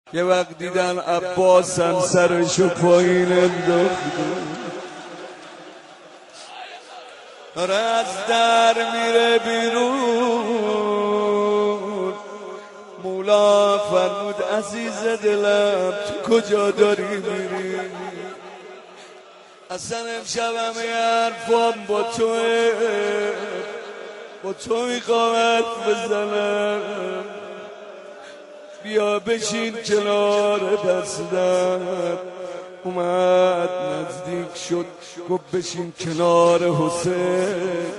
یه وقت دیدن عباسم سرشو پایین انداخت، داره از در میره بیرون. مولا فرمود عزیز دلم تو کجا داری میری؟ اصلا امشبم یه حرفام با تو میخوام حرف بزنم. بیا بشین کنار دستم. اومد نزدیک شد گفت بشین کنار حسین.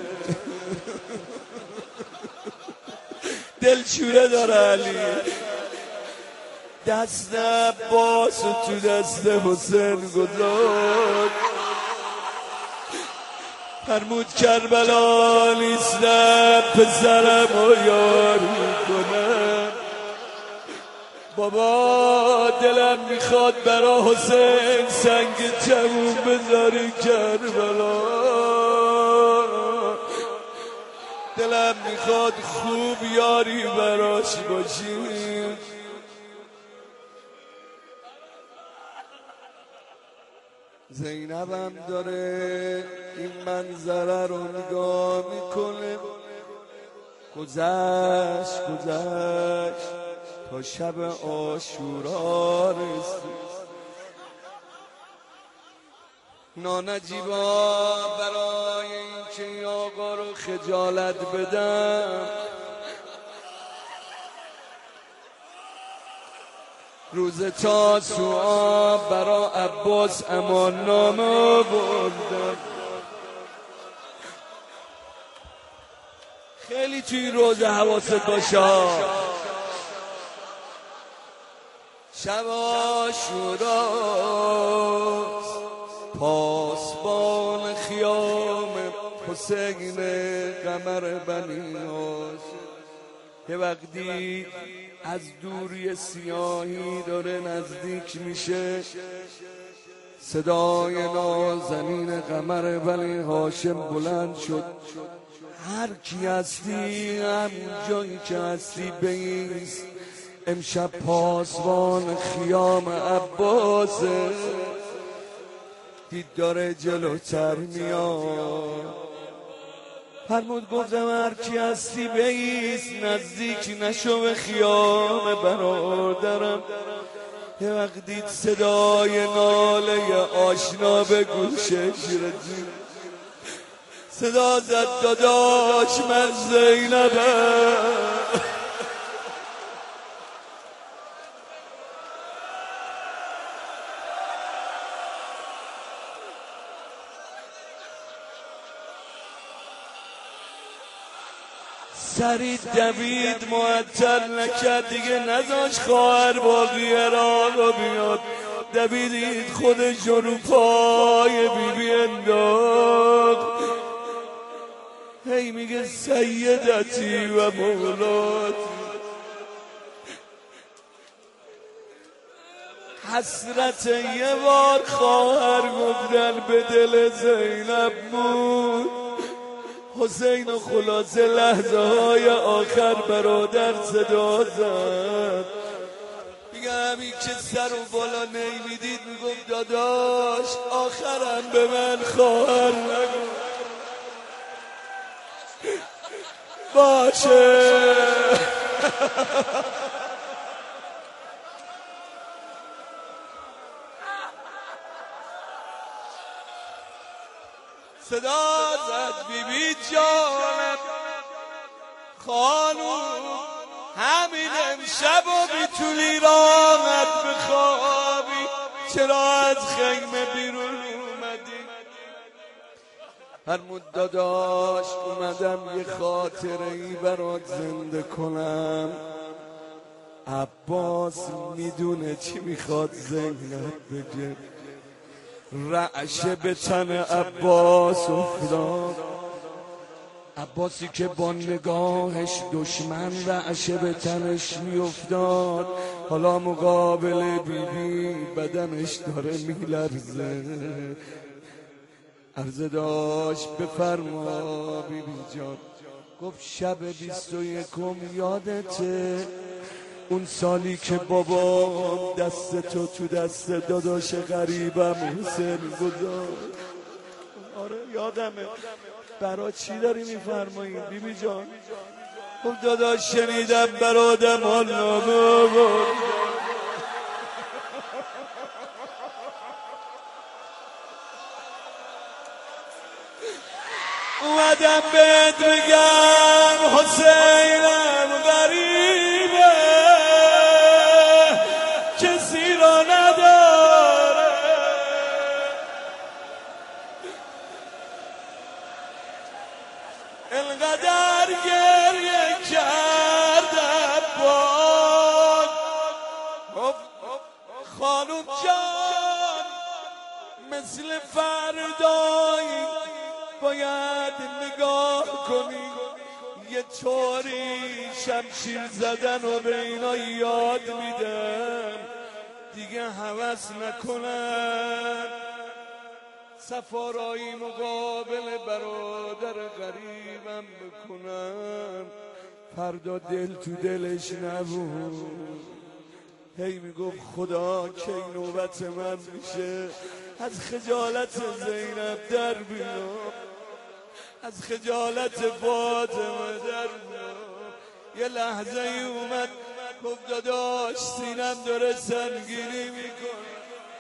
دلشوره داره علی، دست عباس و تو دست حسین گذاشت. فرمود کربلا نیستم پسرم و یار میکنم. بابا دلم میخواد برا حسین سنگ جمون بذاری کربلا. دلم میخواد خوب یاری براش باشی. زینبم داره این منظره رو نگاه میکنه. گذشت تا شب عاشورا رسید. نانجیبا برای اینکه این آقا رو خجالت بدم روز تاسوعا برا عباس امان نامه بردم. خیلی توی روز حواست باشه. شب عاشوراست پاسبان خیام حسین قمر بنی هاشم. یه وقتی از دوری سیاهی داره نزدیک میشه، صدای نازنین قمر بنی هاشم بلند شد. هر کی هستی هم جایی که هستی بیست. امشب پاسبان خیام عباسه. دید داره جلوتر میاد. فرمود گفتم هر کی هستی بیست، نزدیک نشو به خیام برادرم. یه وقت دید صدای ناله آشنا به گوشش رسید. صدا زد داداش من زینبم. سری دوید معطل نکرد دیگه، نذاش خواهر باقیه را بیاد. دویدید خودش رو پای بیبی انداخت. هی میگه سیدتی و مولاتی. حسرت یه بار خواهر گفتن به دل زینب بود. حسین و خلاصه لحظه های آخر برادر صدا زد. میگه همین که سر و بالا نمیدید میگفت داداش آخرم به من خواهر نگو. باشه صدا زد بیبی جانم خانوم، همین امشب و میتونی راحت بخوابی. چرا از خیمه بیرون اومدی؟ فرمود داداش اومدم یه خاطره ای برات زنده کنم. عباس میدونه چی میخواد زینب بگه. رعشه به تن عباس افتاد. عباسی که با نگاهش دشمن رعشه به تنش میافتاد، حالا مقابل بیبی بدنش داره میلرزه. عرض داشت بفرما بیبی جان. گفت شب 21 یادته اون سالی که بابا دست تو دست داداش غریبم حسین گذاشت. آره یادمه. برا چی داری میفرمایید بیبی جان؟ خب داداش شنیدم برادم حال نامه اومدم بهت بگم حسینم غریبه کسی را نداره، انقدر گریه کردم باد. خانوم جان مثل فردایی باید نگاه کنی، یه طوری شمشیر زدن و به اینا یاد میدم دیگه هوس نکنن سفارایی مقابل برادر غریبم بکنن. فردا دل تو دلش نبود، هی میگفت خدا کی نوبت من میشه، از خجالت زینب در بیام، از خجالت فاطمه در بیام. یه لحظه ای اومد گفت داداش سینم داره سنگینی میکنه.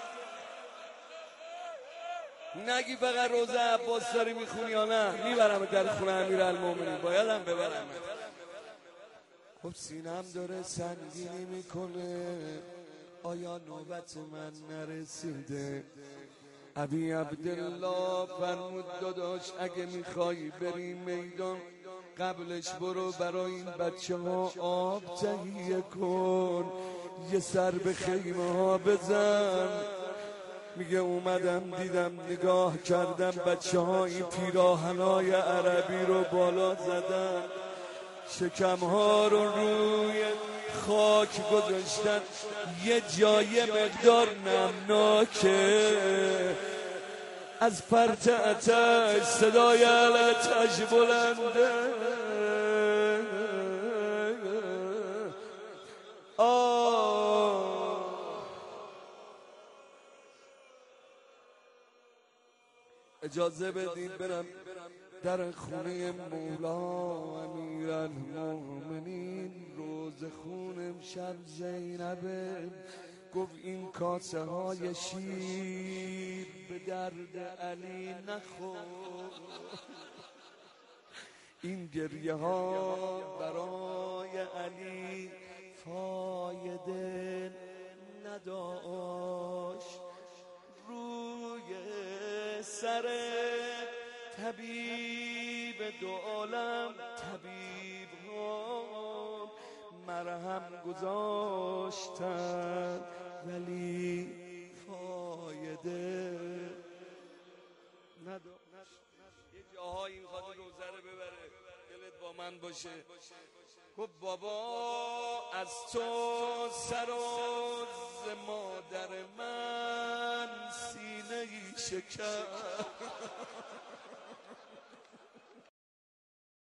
نگی فقط روزه عباس داری میخونی یا نه؟ میبرم در خونه امیرالمومنین، بایدم ببرم. خب سینم داره سنگینی میکنه، آیا نوبت من نرسیده؟ ابی عبدالله فرمود داداش اگه میخوای بری میدان قبلش برو برای این بچه ها آب تهیه کن، یه سر به خیمه ها بزن. میگه اومدم دیدم نگاه کردم بچه ها این پیراهنای عربی رو بالا زدن، شکمها رو روی خاک گذاشتن، یه جای مقدار نمناکه، از فرط آتش صدای آتش بلنده. اجازه بدید برم در خونه مولا امیرالمومنین. روز خونم شب زینبه گفت این کاسه های شیر به درد علی نخور، این گریه ها برای علی فایده نداشت. روی سر طبیب دو عالم طبیب ها مرهم گذاشتن ولی فایده نداشت. یه جاهایی میخواد روزه رو ببره، دلت با من باشه. خب بابا از تو سر و ز مادر من سینه ای شکر